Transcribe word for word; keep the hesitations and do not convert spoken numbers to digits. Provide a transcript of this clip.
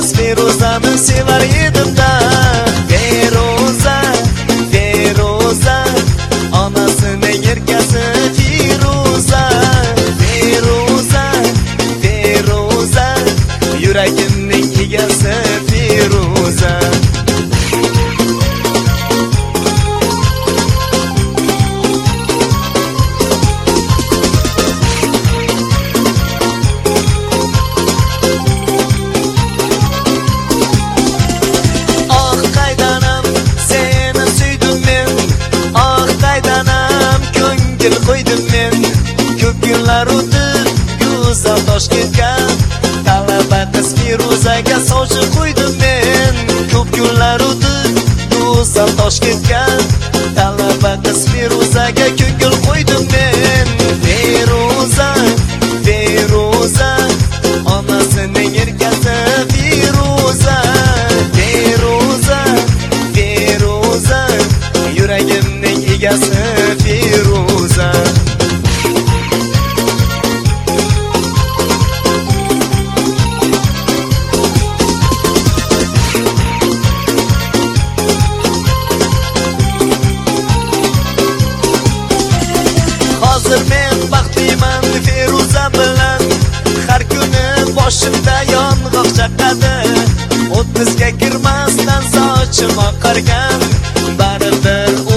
Feruzani sevar edim-da. Feruza, Feruza, onasini yerkasi Feruza. Feruza, Feruza, yuragimning egasi Feruza. Qo'ydim men ko'p kunlar o'tib go'zal Toshkentga, talaba qiz Feruzaga sochi qo'ydim men ko'p kunlar o'tib go'zal Toshkentga, talaba qiz Feruzaga ko'ngil qo'ydim men. Feruza, Feruza, onasining erkasi Feruza. Feruza, Feruza, yuragimning egasi Feruza. Hozir men baxtliman Feruza bilan, har kuni boshimda yong'oq chaqadi. o'ttizga kirmasdan sochim oqargan, baribir